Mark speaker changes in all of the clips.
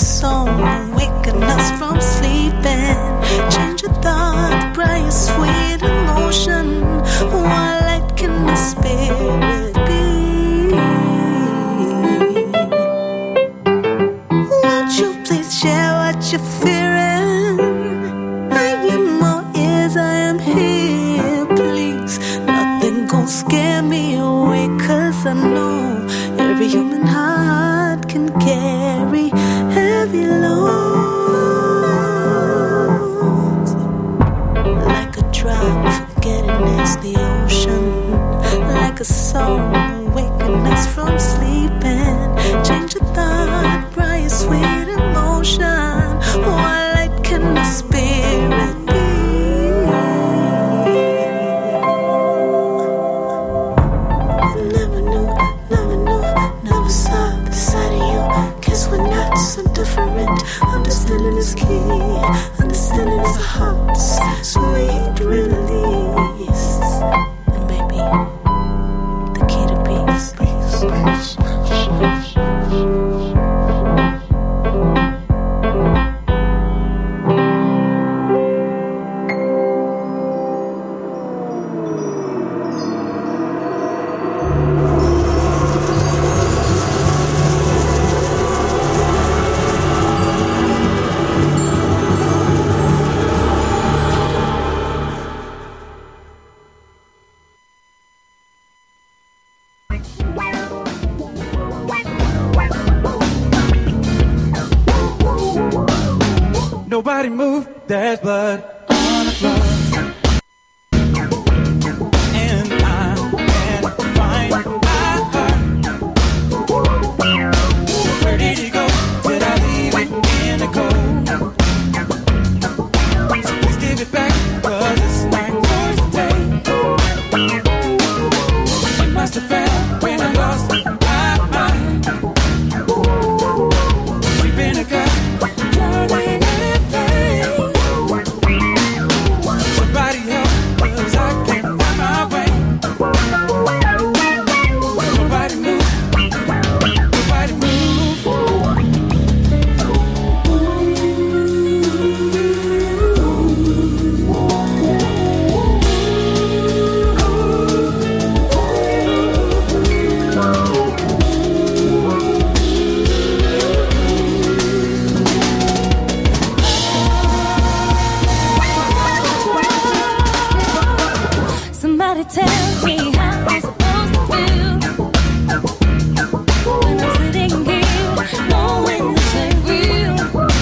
Speaker 1: song, waking us from sleeping. Change your thought, bright, sweet emotion. What light can the spirit be? Won't you please share what you're fearing? I am more ears, I am here, please. Nothing gon' scare me away, 'cause I know every human heart can carry heavy loads. Like a drop, forgetting it's the ocean. Like a song, waking us from sleeping. Change your thought, bright, sweet emotion. What light can the spirit be? Never saw the side of you. Guess we're not so different. Understanding is key. Understanding is a heart's sweet release. And baby, the key to peace.
Speaker 2: Nobody move, there's blood on the floor. And I can't find my heart. Where did it go? Did I leave it in the cold? So please give it back, 'cause it's not yours to take. It must have fell when I lost my mind. Deep in a gut, drowning in pain. Somebody help, 'cause I can't find my way. Nobody move, nobody move.
Speaker 3: Somebody tell me how I'm supposed to feel when I'm sitting here knowing this ain't real.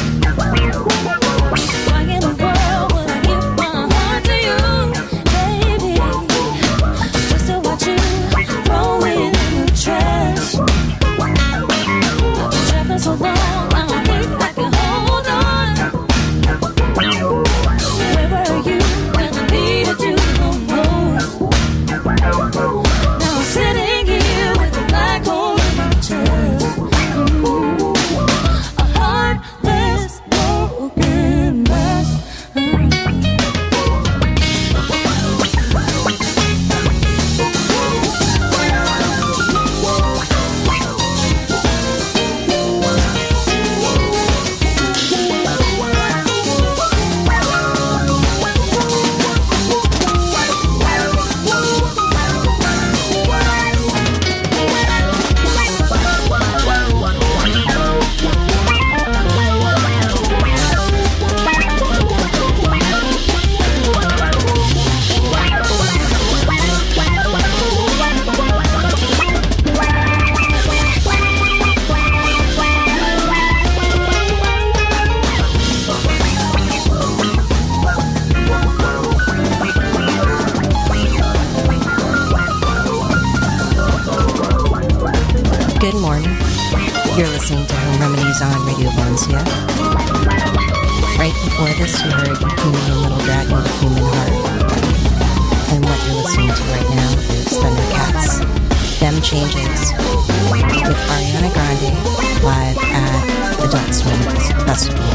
Speaker 3: Why in the world would I give my heart to you, baby? Just to watch you throw it in the trash. I've been trapping so long, I don't think I can hold on. Where were you when I needed you the most? Now I'm sitting here with a black hole in my chest. A heartless, broken mess.
Speaker 4: Good morning. You're listening to Home Remedies on Radio Valencia. Right before this, you heard Yukimi and Little Dragon with Human Heart. And what you're listening to right now is Thundercats, Them Changes, with Ariana Grande live at the Adult Swim Festival.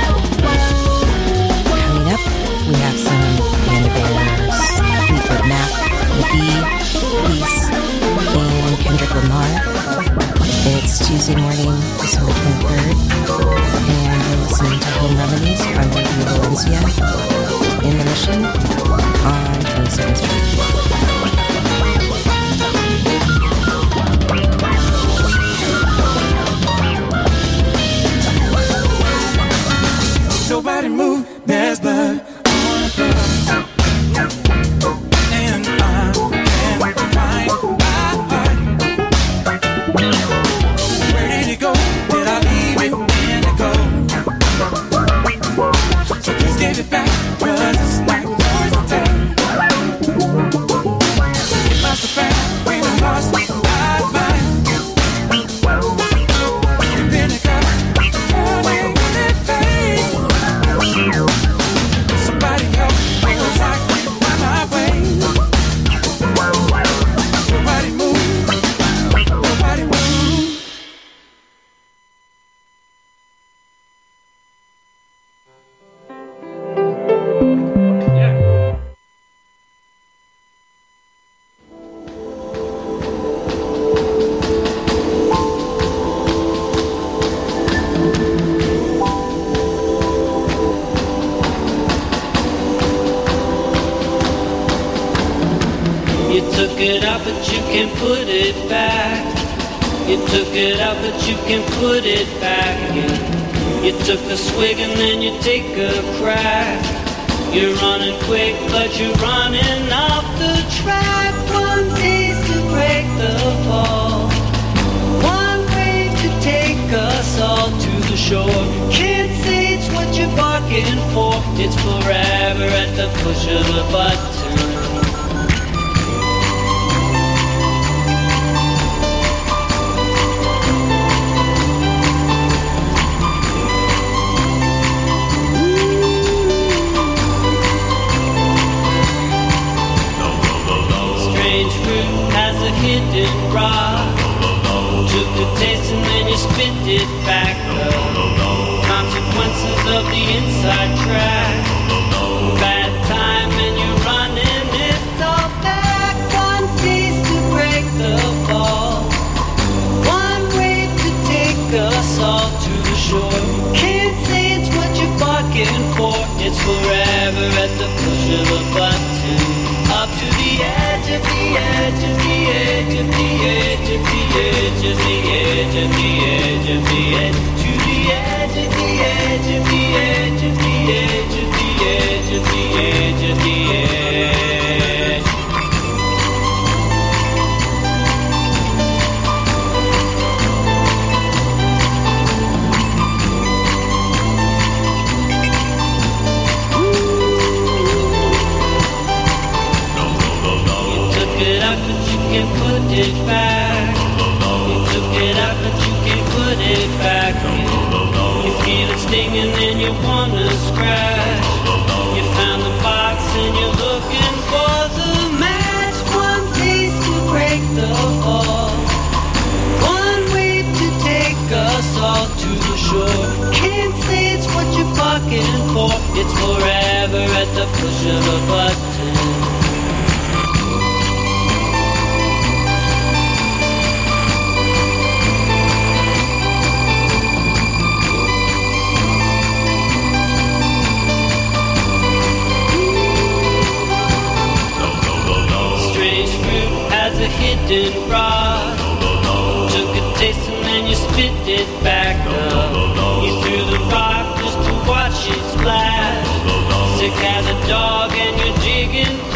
Speaker 4: Coming up, we have some Panda Bears, Fleetwood Mac, McGee, Peace, and Kendrick Lamar. It's Tuesday morning, December 23rd, Valencia in the Mission on 22nd Street.
Speaker 2: Nobody move, there's blood on the floor. And I can't find my heart. Where did it go? Did I leave it in the cold? So please give it back, 'cause it's not yours to take. It must have found when I lost my mind. And then it got turning in that pain. Somebody help me, 'cause I can't find my way. Nobody move, nobody move.
Speaker 5: You took it out, but you can put it back. You took it out, but you can put it back in. You took a swig and then you take a crack. You're running quick, but you're running off the track. One taste to break the fall. One wave to take us all to the shore. Can't say it's what you're barking for. It's forever at the push of a button. Strange fruit has a hidden rock. Took a taste and then you spit it back up. Consequences of the inside track. Bad time and you're running it all back. One taste to break the fall. One wave to take us all to the shore. Can't say it's what you're barking for. It's forever at the push of a button. Up to the edge of the edge of the edge of the edge of the edge of the edge of the edge of the edge to the edge of the edge of the edge of the edge of the edge of the edge of the edge. It out, but you can put it back. You took it out, but you can put it back. You feel it stinging and you wanna scratch. You found the box and you're looking for the match. One taste to break the fall. One wave to take us all to the shore. Can't say it's what you're barking for. It's forever at the push of a button. A hidden rock. Took a taste and then you spit it back up. You threw the rock just to watch it splash. Sick as a dog and you're digging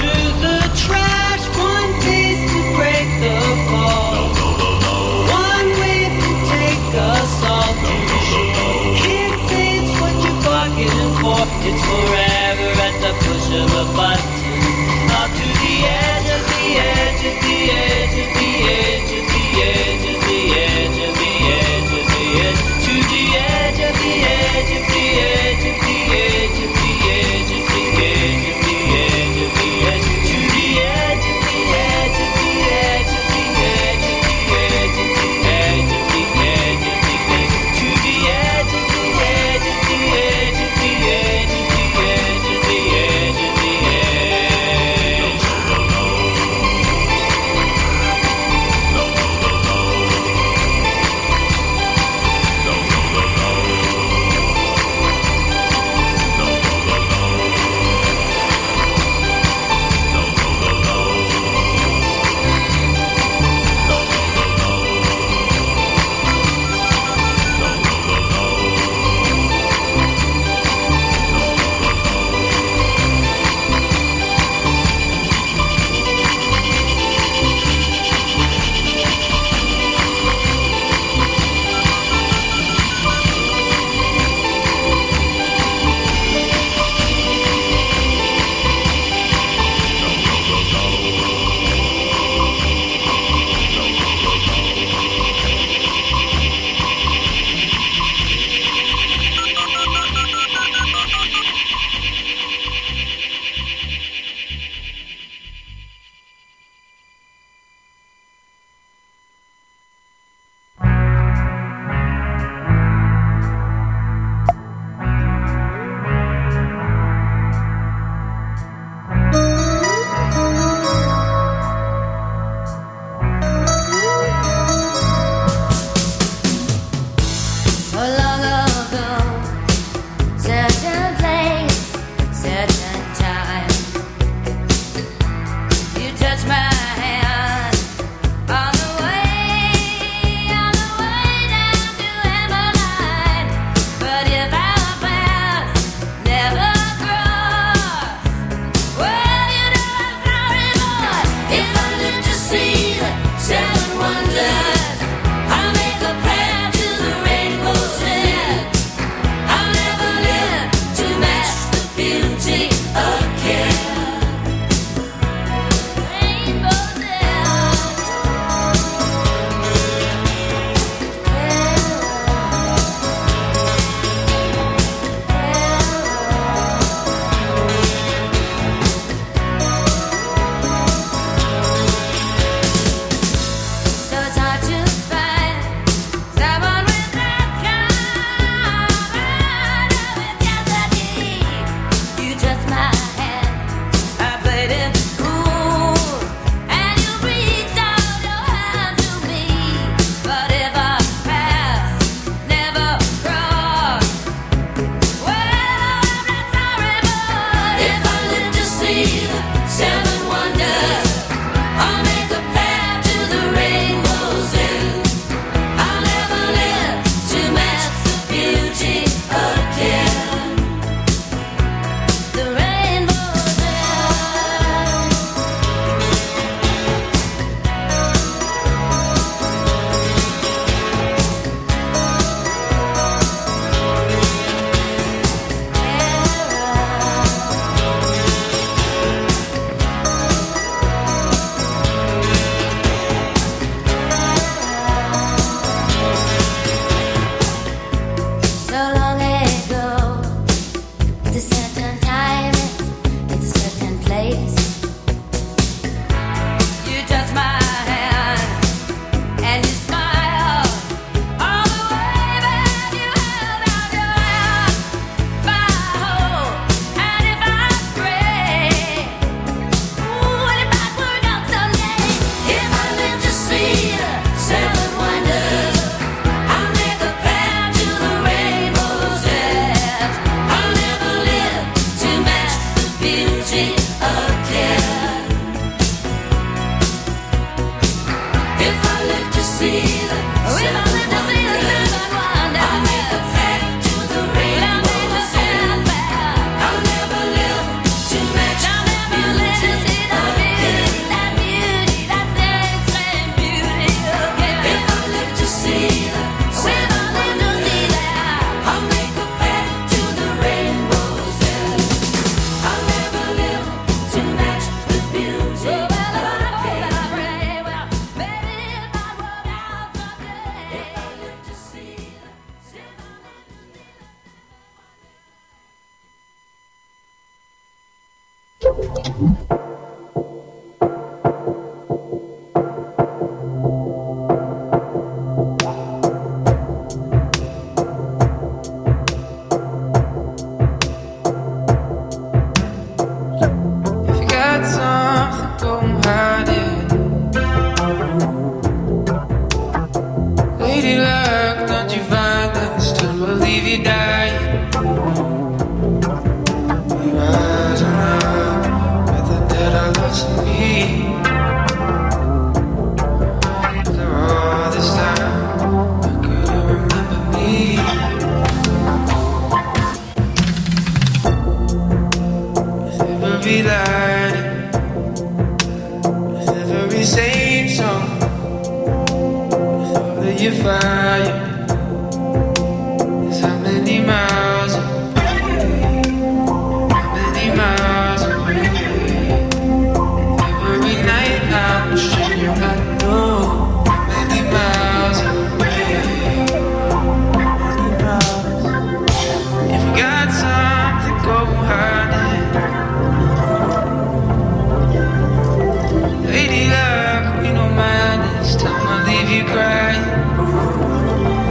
Speaker 6: Lady luck, we don't mind this time I leave you crying.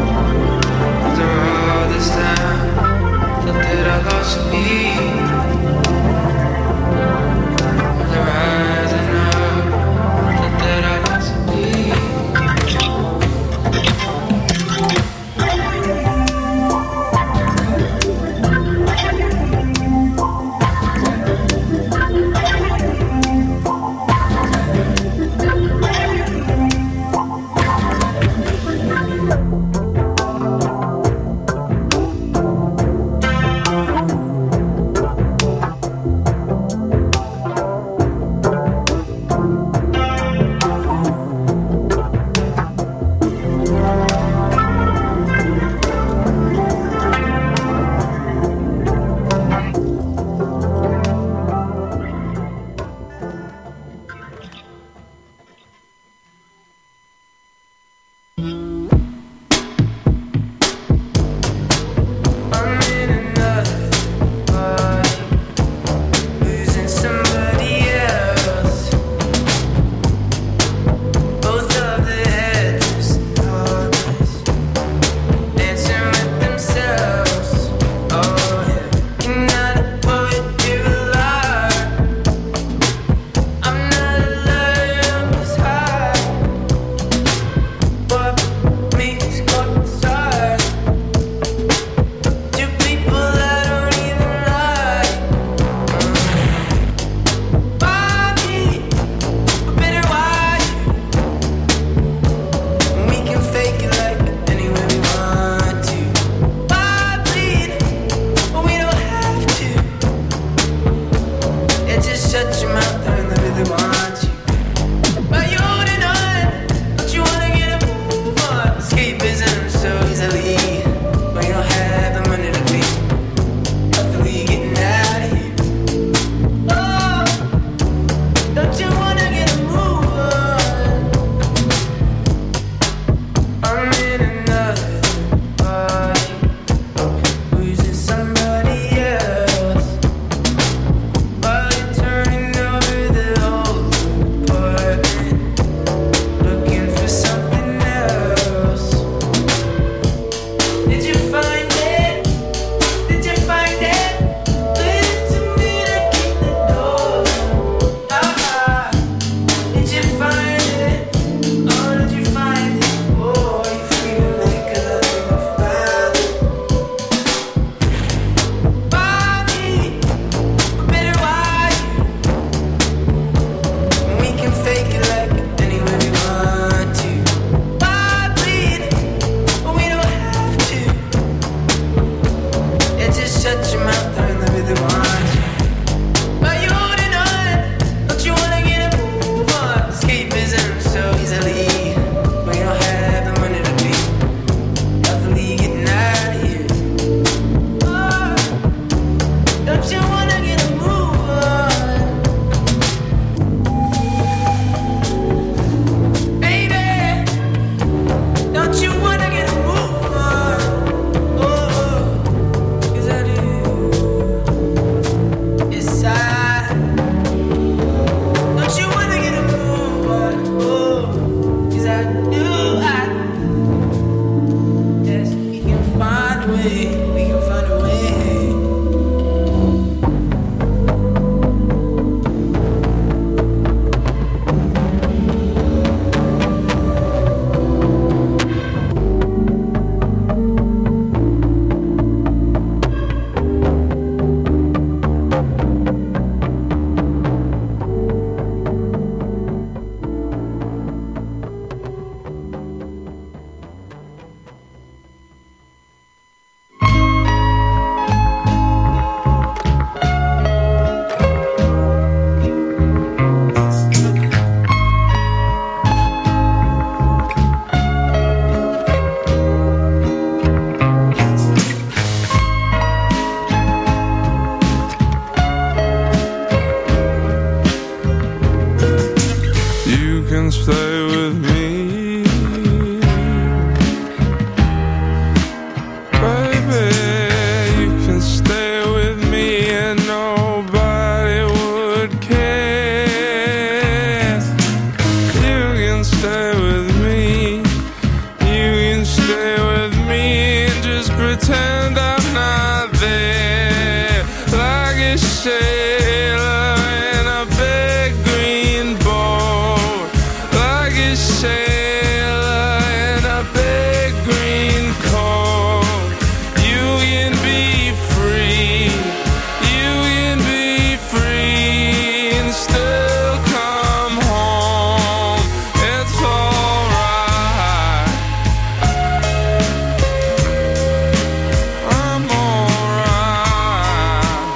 Speaker 6: shut your mouth and let me do one. But you holding on, don't you wanna get a move on? Escapism so easily, but you don't have the money to be healthily getting out of here. Oh, don't you wanna get a move on? Baby, don't you wanna get a move on? Oh, 'cause I do. Yes, don't you wanna get a move on? Oh, 'cause I do. Yes, we can find a way. We can find a way.
Speaker 7: You can stay with me, baby. You can stay with me and nobody would care. You can stay with me, you can stay with me and just pretend I'm not there. Like a sailor in a big green boat, like a sailor in a big green coat. You can be free, you can be free and still come home. It's alright, I'm alright.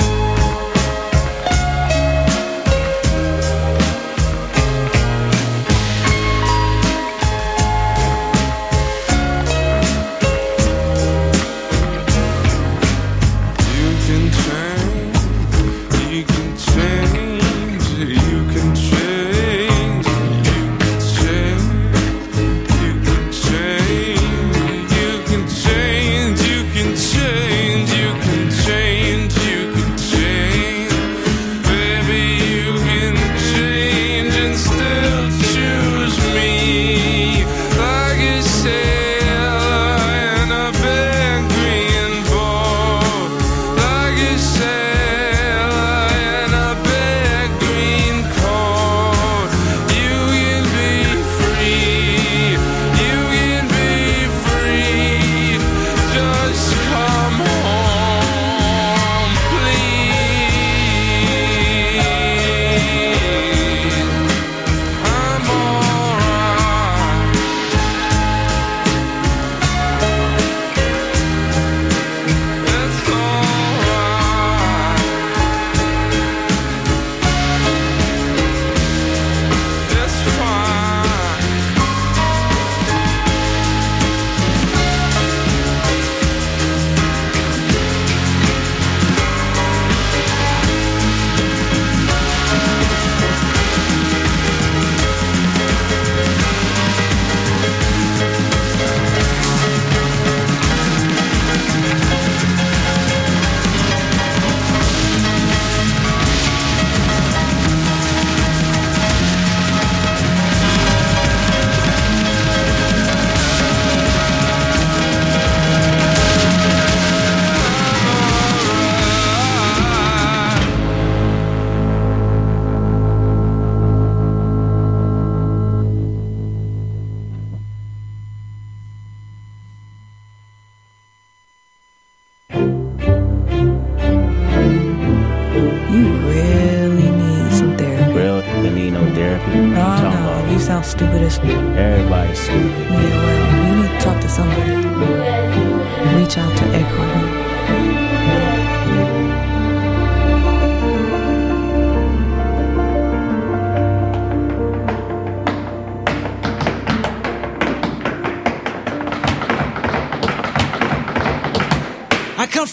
Speaker 7: You can change, you can change, you can change, you can change, you can change, you can change, you can change, you can change, you can change. Baby, you can change and still choose me. Like a sailor in a big green boat, like a sailor in a big green coat. You can be free, you can be free. Just come home, please. I'm alright. It's alright. It's fine.
Speaker 8: You really need some therapy.
Speaker 9: Real, you need no therapy.
Speaker 8: No,
Speaker 9: Talking
Speaker 8: no,
Speaker 9: about
Speaker 8: you sound stupid as
Speaker 9: everybody's stupid.
Speaker 8: Yeah, well, you need to talk to somebody. Reach out to Eckhart.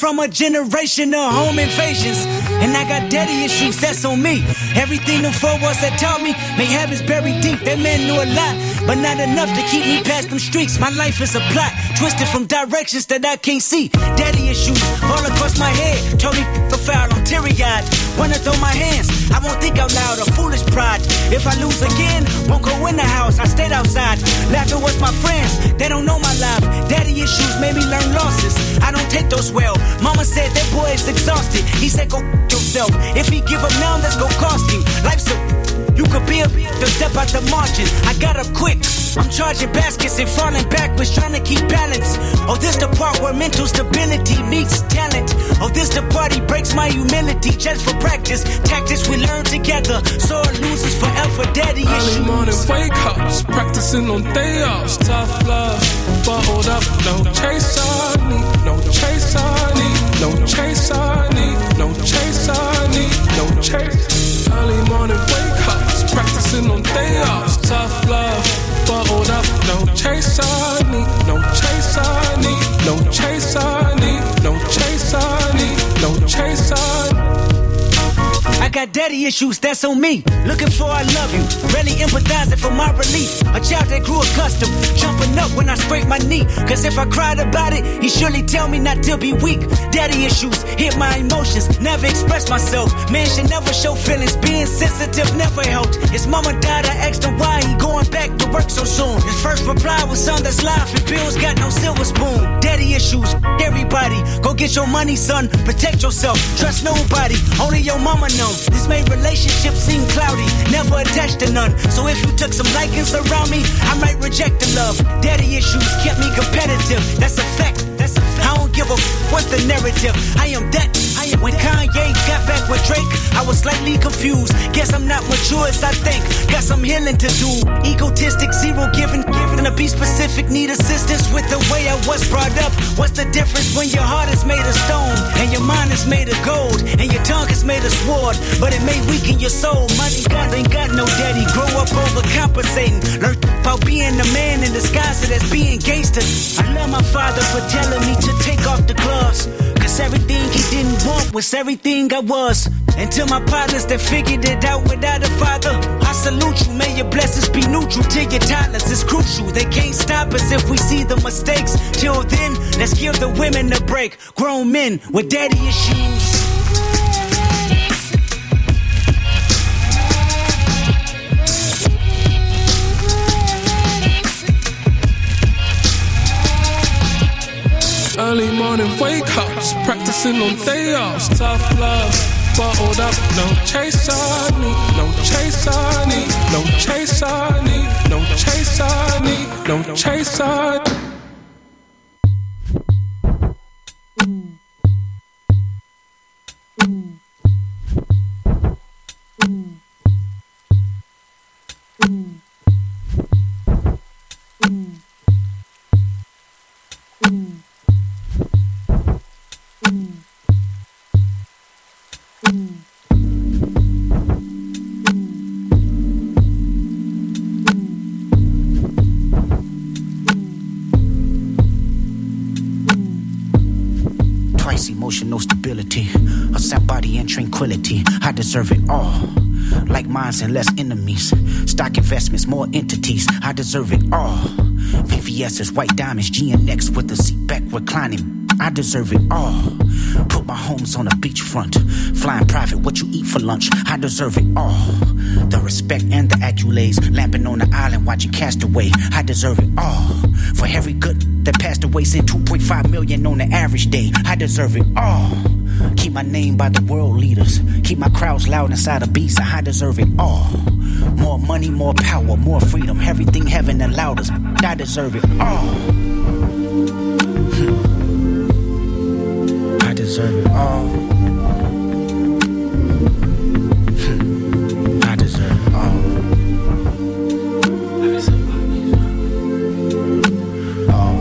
Speaker 10: from a generation of home invasions. And I got daddy issues, that's on me. Everything them four walls that taught me, may habits buried deep. That man knew a lot, but not enough to keep me past them streets. My life is a plot, twisted from directions that I can't see. Daddy issues all across my head, told me f*** a foul, I'm teary-eyed. Wanna throw my hands, I won't think out loud, a foolish pride. If I lose again, won't go in the house, I stayed outside. Laughing with my friends, they don't know my life. Daddy issues made me learn losses, I don't take those well. Mama said that boy is exhausted, he said go f*** yourself. If he give up now, that's gon' cost you. Life's a you could be a to step out the margin. I got up quick. I'm charging baskets and falling backwards, trying to keep balance. Oh, this the part where mental stability meets talent. Oh, this the part he breaks my humility just for practice. Tactics we learn together. Sore losers forever. Daddy issues.
Speaker 7: Early morning wake ups, practicing on day offs. Tough love, bottled up. No chase I need, no chase I need, no chase I need, no chase I need, no chase. Early morning wake ups, practicing on day offs. Tough love, bottled up. No chase I need, no chase I need, no chase I need, no chase I need, no chase I need.
Speaker 10: I got daddy issues, that's on me. Looking for I love you, really empathizing for my relief. A child that grew accustomed, jumping up when I scrape my knee. Cause if I cried about it, he surely tell me not to be weak. Daddy issues, hit my emotions, never express myself. Man should never show feelings, being sensitive never helped. His mama died, I asked him why he going back to work so soon. His first reply was son, that's life and bills got no silver spoon. Daddy issues, everybody, go get your money son, protect yourself, trust nobody, only your mama know. This made relationships seem cloudy, never attached to none. So if you took some likings around me, I might reject the love. Daddy issues kept me competitive, that's a fact. I don't give a what's the narrative. I am that. When Kanye got back with Drake, I was slightly confused. Guess I'm not mature as I think. Got some healing to do. Egotistic, zero giving. To be specific, need assistance with the way I was brought up. What's the difference when your heart is made of stone and your mind is made of gold and your tongue is made of sword, but it may weaken your soul. Money God ain't got no daddy. Grow up overcompensating. Learn about being a man in disguise as being gangster. I love my father for telling me to take off the gloves, cause everything he didn't want was everything I was. And to my partners that figured it out without a father, I salute you, may your blessings be neutral to your toddlers. It's crucial, they can't stop us if we see the mistakes. Till then, let's give the women a break. Grown men with daddy issues.
Speaker 7: Early morning wake ups, practicing on day offs. Tough love, bottled up. No chase I need, no chase I need, no chase I need, no chase I need, no chase I need.
Speaker 11: Emotional stability, a sound body and tranquility. I deserve it all. Like minds and less enemies. Stock investments, more entities. I deserve it all. VVS's white diamonds, GNX with the seat back reclining. I deserve it all. Put my homes on a beachfront. Flying private, what you eat for lunch. I deserve it all. The respect and the accolades. Lamping on the island, watching Castaway. I deserve it all. For every good that passed away, sent 2.5 million on the average day. I deserve it all. Keep my name by the world leaders. Keep my crowds loud inside a beast. I deserve it all. More money, more power, more freedom. Everything heaven allowed us. I deserve it all. I deserve it all. I deserve it all. I deserve it all.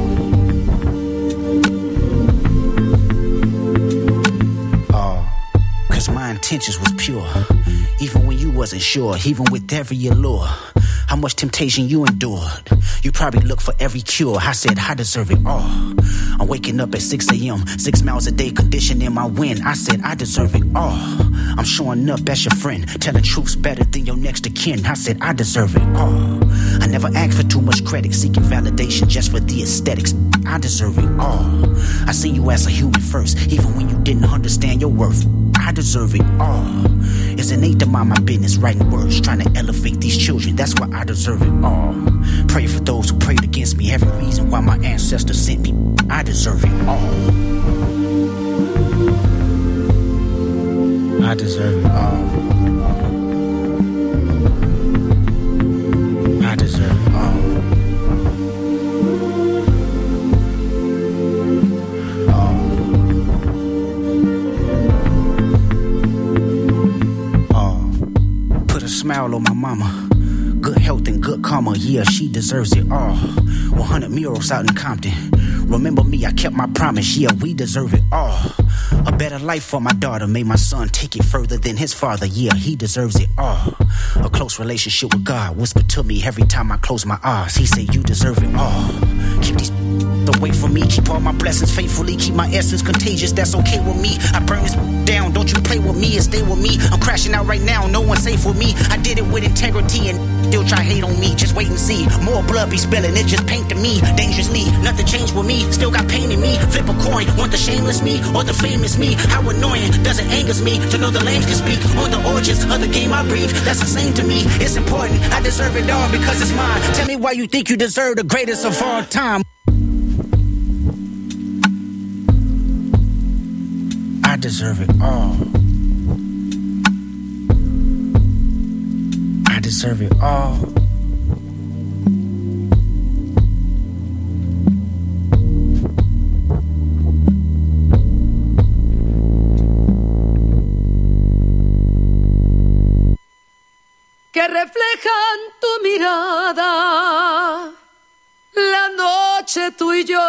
Speaker 11: All. Cause mine intentions was pure. Even when you wasn't sure, even with every allure. How much temptation you endured. You probably look for every cure. I said I deserve it all. I'm waking up at 6 a.m. 6 miles a day, conditioning my wind. I said I deserve it all. I'm showing up as your friend, telling truths better than your next of kin. I said I deserve it all. I never asked for too much credit, seeking validation just for the aesthetics. I deserve it all. I see you as a human first, even when you didn't understand your worth. I deserve it all. It's innate to mind my business, writing words, trying to elevate these children. That's why I deserve it all. Pray for those who prayed against me. Every reason why my ancestors sent me. I deserve it all. I deserve it all. I deserve it all. Smile on my mama, good health and good karma, yeah, she deserves it all. 100 murals out in Compton, remember me, I kept my promise, yeah, we deserve it all. A better life for my daughter, made my son take it further than his father, yeah, he deserves it all. A close relationship with God, whispered to me every time I close my eyes, he said you deserve it all. Keep these away from me, keep all my blessings faithfully, keep my essence contagious, that's okay with me. I burn this down, don't you play with me and stay with me. I'm crashing out right now, no one's safe with me. I did it with integrity and still try hate on me, just wait and see. More blood be spilling, it just paint to me dangerously. Nothing changed with me, still got pain in me. Flip a coin, want the shameless me or the famous me? How annoying, does it angers me to know the lames can speak on the origins of the game I breathe? That's the same to me, it's important, I deserve it all because it's mine. Tell me why you think you deserve the greatest of all time. I deserve it all. I deserve it all.
Speaker 12: Que reflejan tu mirada, la noche tú y yo.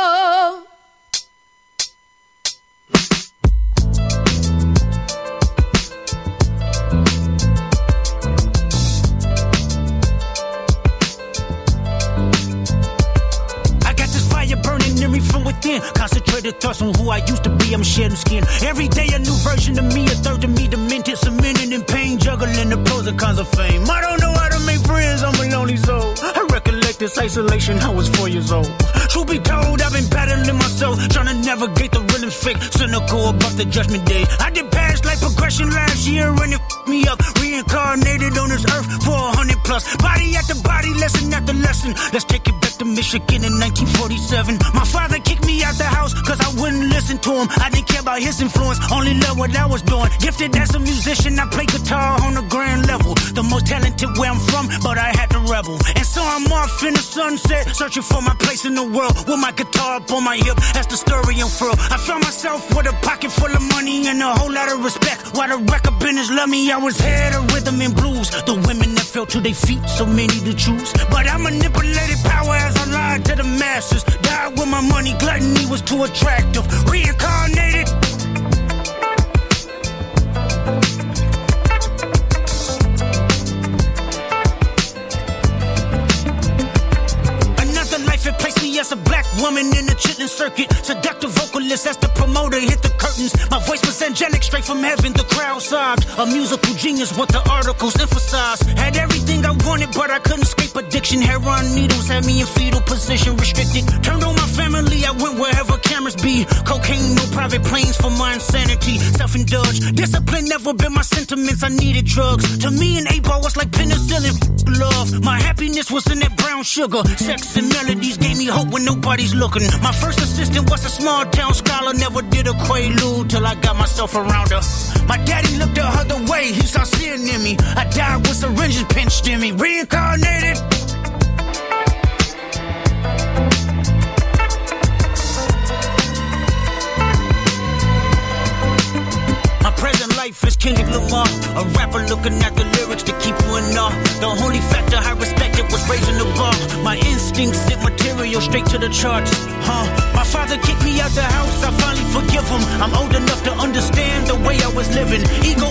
Speaker 11: From within, concentrated thoughts on who I used to be. I'm shedding skin. Every day a new version of me, a third of me demented, cemented in pain, juggling the pros and cons of fame. I don't know how to make friends, I'm a lonely soul. I recollect this isolation, I was 4 years old. Truth be told, I've been battling myself, trying to navigate the real and fake, cynical about the judgment day. I did past life progression last year and it f***ed me up. Reincarnated on this earth for 100 plus. Body after body, lesson after lesson. Let's take it back to Michigan in 1947. My father kicked me out the house cause I wouldn't listen to him. I didn't care about his influence, only loved what I was doing. Gifted as a musician, I play guitar on a grand level. The most talented where I'm from, but I had to rebel. And so I'm off in the sunset, searching for my place in the world. With my guitar up on my hip, that's the story unfurled. I found myself with a pocket full of money and a whole lot of respect. While the record business loved me, I was head of rhythm and blues. The women that fell to their feet, so many to choose. But I manipulated power as I lied to the masses. Died with my money, gluttony was too attractive. Reincarnated. Another life it placed me as a black woman in the chitlin circuit. Seductive vocalist as the promoter hit the curtains. My voice was angelic, straight from heaven, the crowd sobbed. A musical genius, what the articles emphasized. Had everything I wanted, but I couldn't escape addiction. Heroin needles had me in fetal position, restricted. Turned on my family, I went wherever cameras be. Cocaine, no private planes for my insanity. Self-indulged, discipline never been my sentiments, I needed drugs. To me an 8-ball was like penicillin, love. My happiness was in that brown sugar. Sex and melodies gave me hope when nobody's looking. My first assistant was a small town scholar, never did a quaalude till I got myself around her. My daddy looked the other way, he saw sin in me. I died with syringes pinched in me. Reincarnated. My present life is Kendrick Lamar, a rapper looking at the lyrics to keep you in awe. The only factor I respected was raising the bar. My instincts sent material straight to the charts. My father kicked me out the house, I finally forgive him. I'm old enough to understand the way I was living. Ego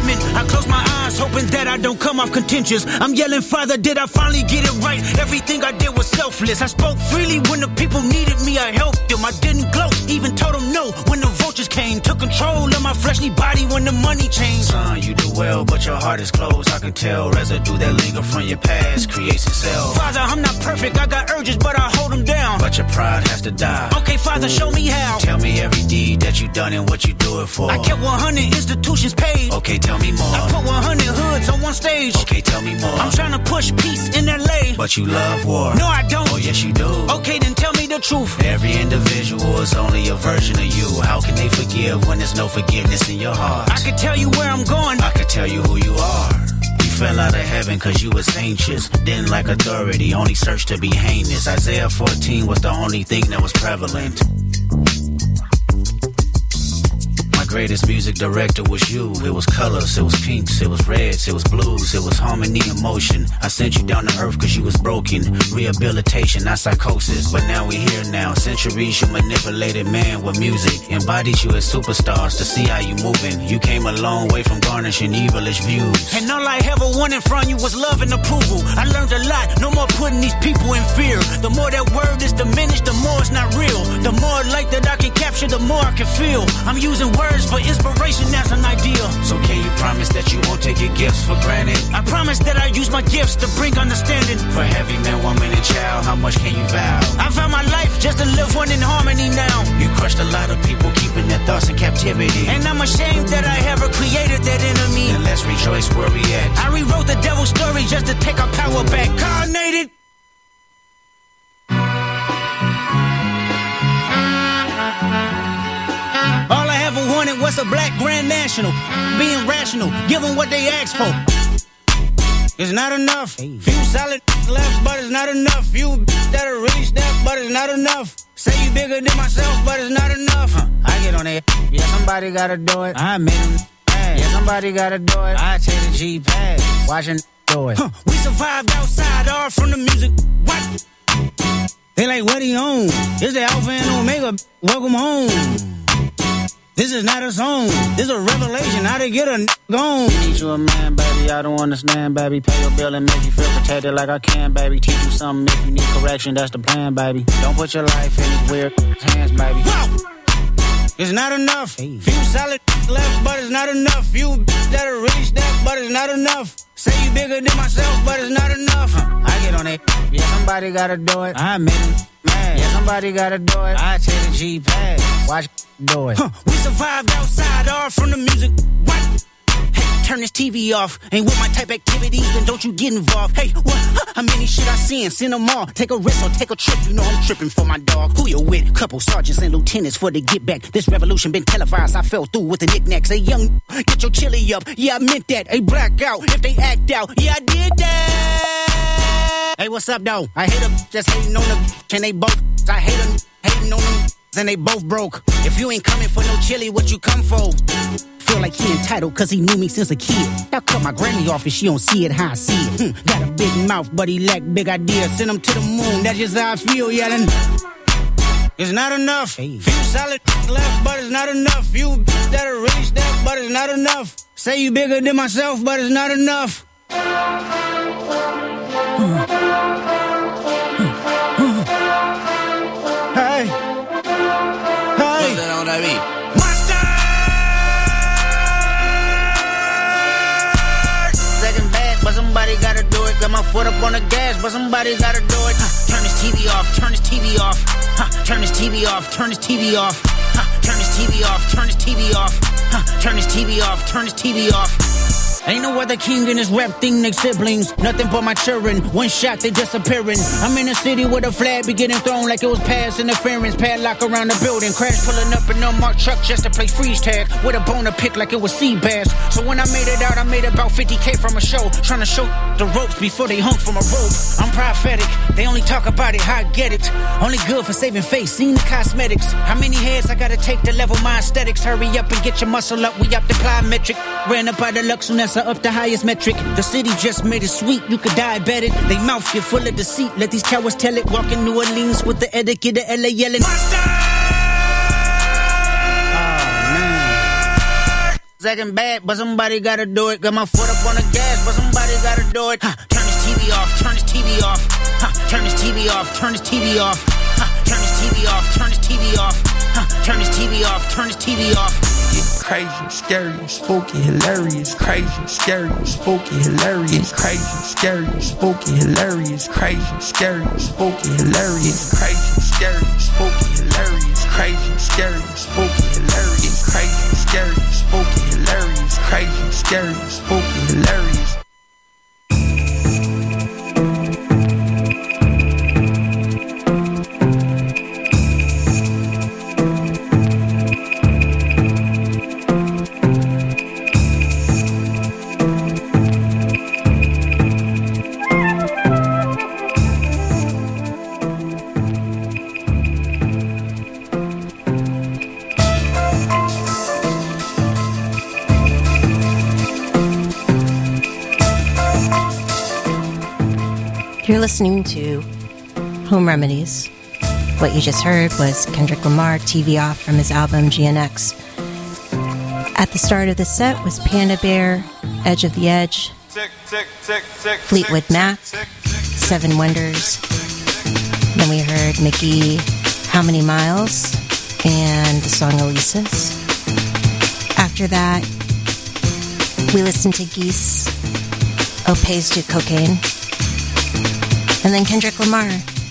Speaker 10: commitment. I close my eyes, hoping that I don't come off contentious. I'm yelling, Father, did I finally get it right? Everything I did was selfless. I spoke freely when the people needed me. I helped them. I didn't gloat, even told them no when the vultures came. Took control of my fleshly body when the money changed.
Speaker 11: Son, you do well, but your heart is closed. I can tell residue that linger from your past creates itself.
Speaker 10: Father, I'm not perfect. I got urges, but I hold them down.
Speaker 11: But your pride has to die.
Speaker 10: Okay, Father, show me how.
Speaker 11: Tell me every deed that you done and what you do it for.
Speaker 10: I kept 100 institutions paid.
Speaker 11: Okay, tell me more.
Speaker 10: I put 100 hoods on one stage.
Speaker 11: Okay, tell me more.
Speaker 10: I'm trying to push peace in LA.
Speaker 11: But you love war.
Speaker 10: No, I don't.
Speaker 11: Oh, yes, you do.
Speaker 10: Okay, then tell me the truth.
Speaker 11: Every individual is only a version of you. How can they forgive when there's no forgiveness in your heart?
Speaker 10: I can tell you where I'm going.
Speaker 11: I can tell you who you are. You fell out of heaven cause you was anxious. Didn't like authority, only searched to be heinous. Isaiah 14 was the only thing that was prevalent. Greatest music director was you. It was colors, it was pinks, it was reds, it was blues, it was harmony and motion. I sent you down to earth cause you was broken. Rehabilitation, not psychosis. But now we here now. Centuries you manipulated man with music. Embodied you as superstars to see how you moving. You came a long way from garnishing evilish views.
Speaker 10: And all I ever wanted from you was love and approval. I learned a lot, no more putting these people in fear. The more that word is diminished, the more it's not real. The more light that I can capture, the more I can feel. I'm using words for inspiration as an ideal.
Speaker 11: So can you promise that you won't take your gifts for granted?
Speaker 10: I promise that I use my gifts to bring understanding.
Speaker 11: For every man, woman, and child, how much can you vow?
Speaker 10: I found my life just to live one in harmony now.
Speaker 11: You crushed a lot of people, keeping their thoughts in captivity.
Speaker 10: And I'm ashamed that I ever created that enemy.
Speaker 11: Then let's rejoice where we at.
Speaker 10: I rewrote the devil's story just to take our power back. Carnated. All I ever wanted was a black Grand National. Being rational, giving what they asked for. It's not enough. Few solid left, but it's not enough. Few that'll really step, but it's not enough. Say you bigger than myself, but it's not enough. I get on it. Yeah, somebody gotta do it. I made them mad. Yeah, somebody gotta do it. I take the G-Pad. Watching do it. We survived outside, all from the music. What? They like, what he on? It's the Alpha and Omega. Welcome home. This is not a song. This is a revelation. How to get a gone.
Speaker 11: Need you a man, baby. I don't understand, baby. Pay your bill and make you feel protected like I can, baby. Teach you something if you need correction. That's the plan, baby. Don't put your life in these weird hands, baby.
Speaker 10: Whoa! It's not enough. Few solid left, but it's not enough. Few that'll really step, but it's not enough. Say you bigger than myself, but it's not enough. I get on it. Yeah, somebody gotta do it. I made him mad. Yeah, somebody gotta do it. I take the G-Pad. Watch do it. We survived outside, all from the music. What? Hey, turn this TV off. Ain't with my type activities, then don't you get involved. Hey, what? How many shit I seen? Send them all. Take a risk or take a trip. You know I'm tripping for my dog. Who you with? Couple sergeants and lieutenants for the get back. This revolution been televised. I fell through with the knickknacks. Hey, young, get your chili up. Yeah, I meant that. Hey, black out if they act out. Yeah, I did that. Hey, what's up, though? I hate them just hating on them. And they both. I hate them hating on them. And they both broke. If you ain't coming for no chili, what you come for? Feel like he entitled cause he knew me since a kid. I cut my granny off and she don't see it how I see it. Got a big mouth but he lack big ideas. Send him to the moon, that's just how I feel yelling. It's not enough. Few solid left but it's not enough. Few that'll really step but it's not enough. Say you bigger than myself but it's not enough. Hey. Hey. Monster! Second bad, but somebody gotta do it. Got my foot up on the gas, but somebody gotta do it. Turn this TV off, turn this TV off. Turn this TV off, turn this TV off. Turn this TV off, turn this TV off. Turn this TV off, turn this TV off. Ain't no other king in this rap thing, they siblings. Nothing but my children. One shot, they disappearing. I'm in a city where the flag be getting thrown like it was pass interference. Padlock around the building. Crash pulling up in an unmarked truck just to play freeze tag. With a bone to pick like it was sea bass. So when I made it out, I made about 50K from a show. Trying to show the ropes before they hung from a rope. I'm prophetic. They only talk about it, how I get it. Only good for saving face, seen the cosmetics. How many heads I gotta take to level my aesthetics? Hurry up and get your muscle up, we up the plyometric. Ran up out of Luxunessa, up the highest metric. The city just made it sweet, you could diabetic. They mouth get full of deceit, let these cowards tell it. Walk in New Orleans with the etiquette of LA yelling Monster!
Speaker 11: Second bad, but somebody gotta do it. Got my foot up on the gas, but somebody gotta do it. Turn this TV off, turn this TV off. Turn this TV off, turn this TV off. Turn this TV off, turn this TV off. Turn this TV off, turn this TV off.
Speaker 13: It's crazy, scary, spooky, hilarious. Crazy, scary, spooky, hilarious. Crazy, scary, spooky, hilarious. Crazy, scary, spooky, hilarious. Crazy, scary, spooky, hilarious. Crazy, scary, spooky, hilarious. Crazy, scary, spooky, hilarious. Crazy, scary, spooky, hilarious.
Speaker 4: You're listening to Home Remedies. What you just heard was Kendrick Lamar, TV Off, from his album GNX. At the start of the set was Panda Bear, Edge of the Edge, Fleetwood Mac, Seven Wonders. Then we heard Mickey, How Many Miles, and the song Elises. After that, we listened to Geese, Opes du Cocaine. And then Kendrick Lamar,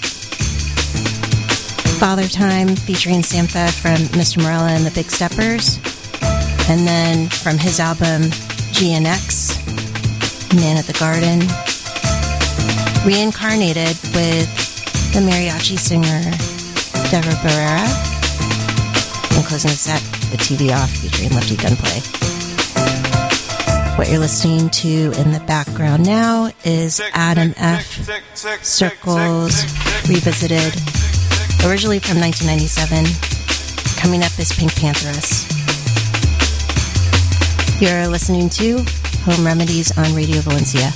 Speaker 4: Father Time, featuring Sampha from Mr. Morella and the Big Steppers. And then from his album GNX, Man at the Garden, reincarnated with the mariachi singer Deborah Barrera. And closing the set with TV Off, featuring Lefty Gunplay. What you're listening to in the background now is Adam F. Circles Revisited, originally from 1997. Coming up is Pink Pantheress. You're listening to Home Remedies on Radio Valencia.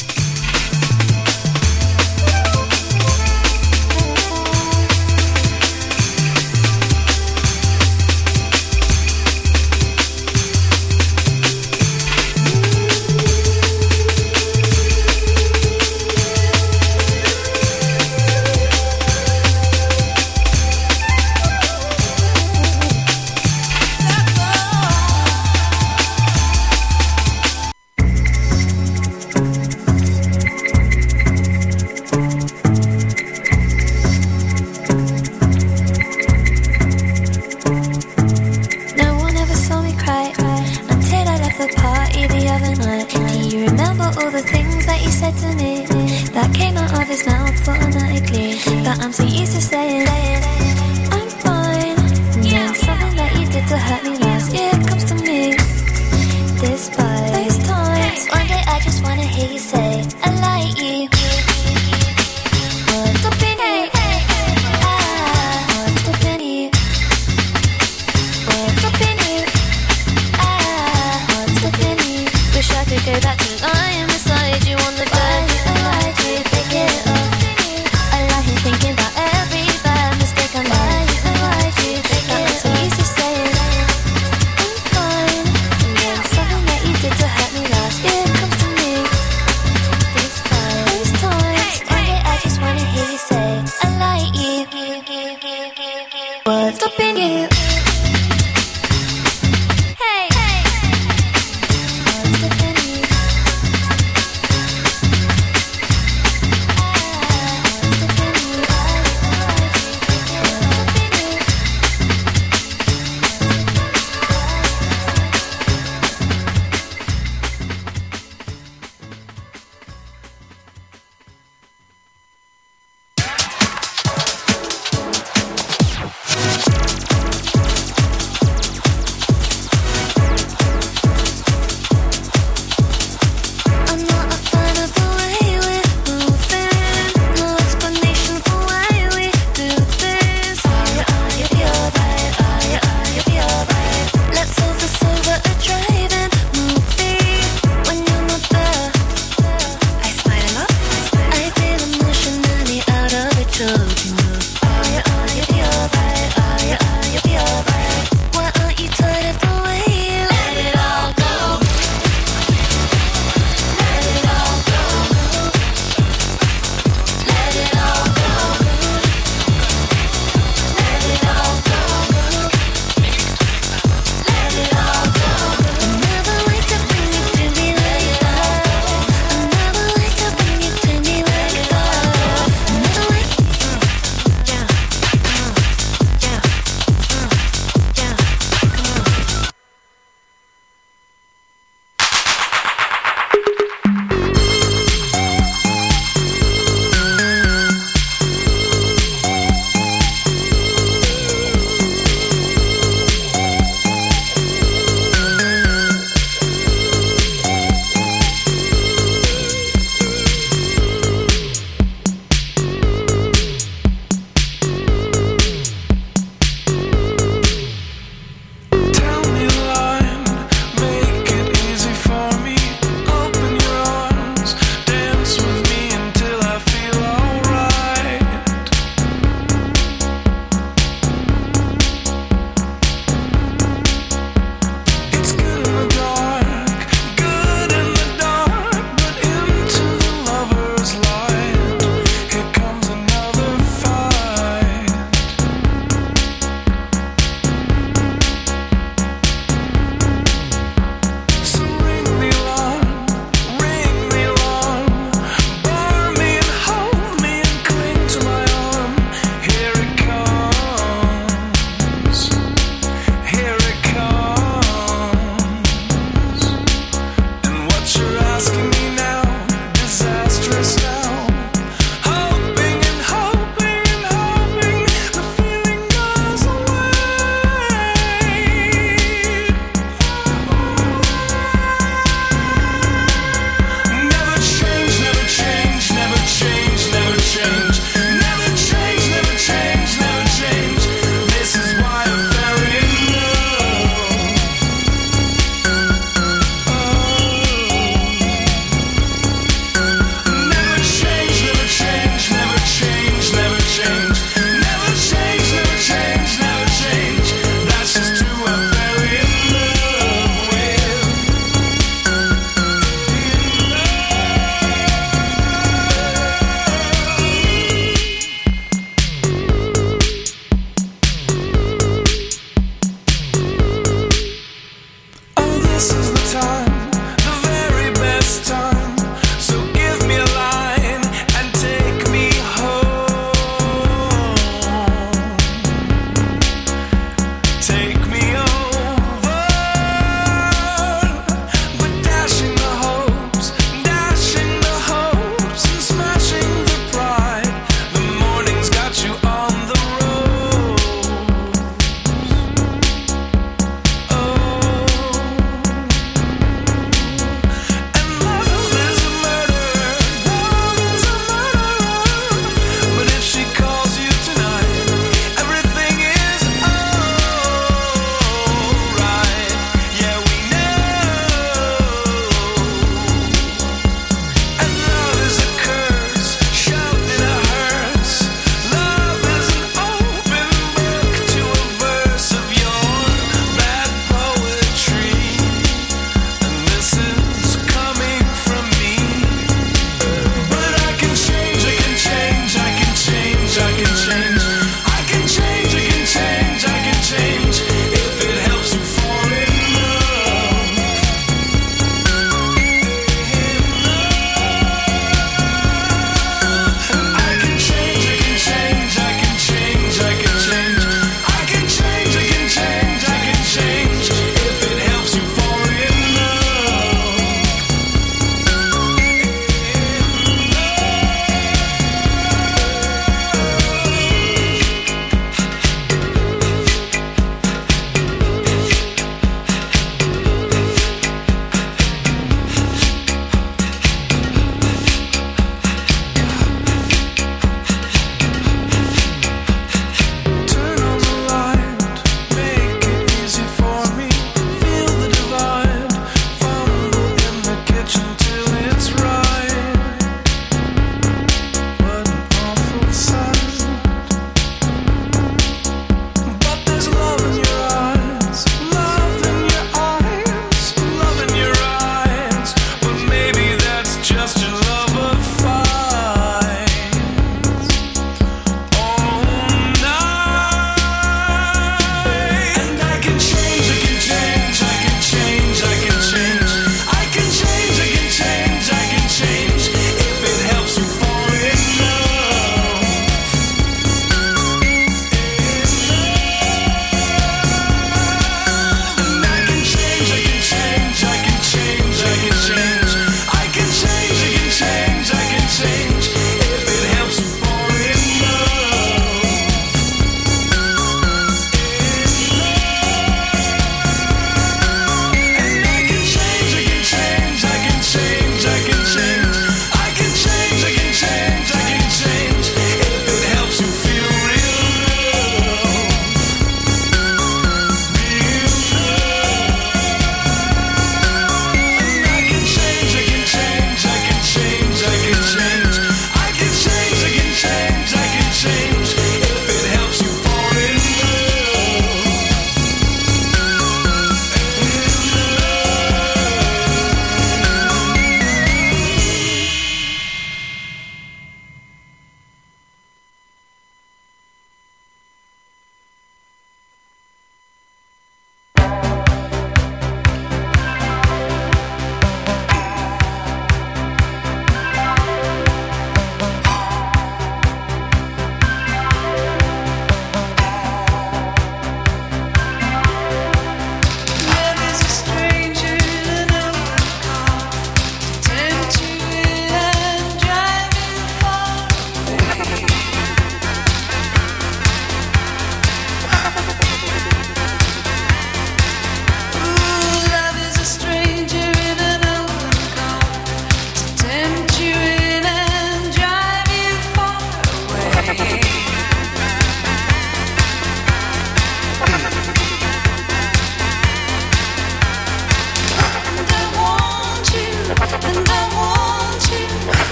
Speaker 2: this is the time, the very best time. So give me a line and take me home. Take me over, but dashing the hopes and smashing the pride. The morning's got you on the road. Oh.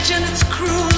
Speaker 1: imagine it's cruel.